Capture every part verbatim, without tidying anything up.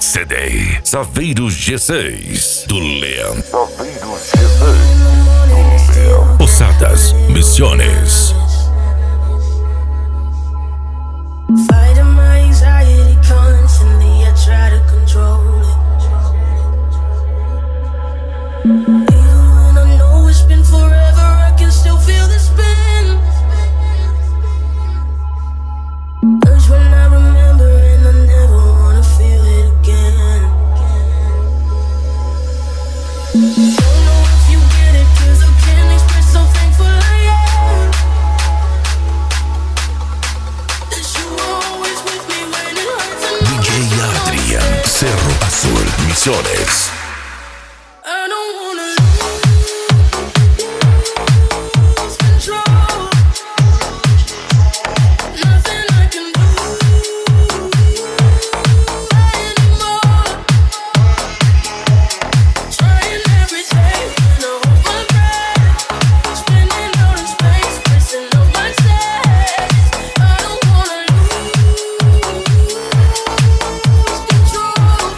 C D Saveiros G seis do Leão. Saveiros G seis do Leão. Posadas Misiones. Fighting my anxiety constantly, I try to control it. Even when I know it's been forever, I can still feel the spin. Urge when I remember and I never wanna feel it again. Don't know if you get it, 'cause I can't express how thankful I am that you were always with me when it hurts and D J Adrian, Cerro Azul Misiones. I don't wanna lose control. Nothing I can do anymore. Trying every day to hold my breath. Spinning out in space, pressing on my chest. I don't wanna lose control.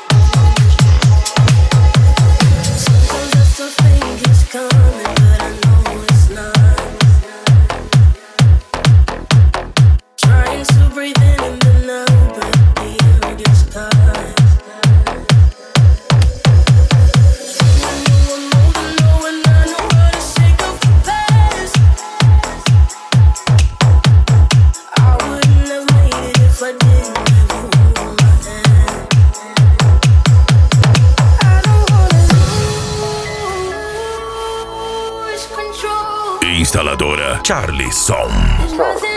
Sometimes I still think it's coming, but I know it's not. Trying to breathe in and then out, but the air gets caught. I know I'm older, know, and I know how to shake off the past. I wouldn't have made it if I didn't have you on my hand. I don't wanna lose control. Instaladora Charlie Som. There's nothing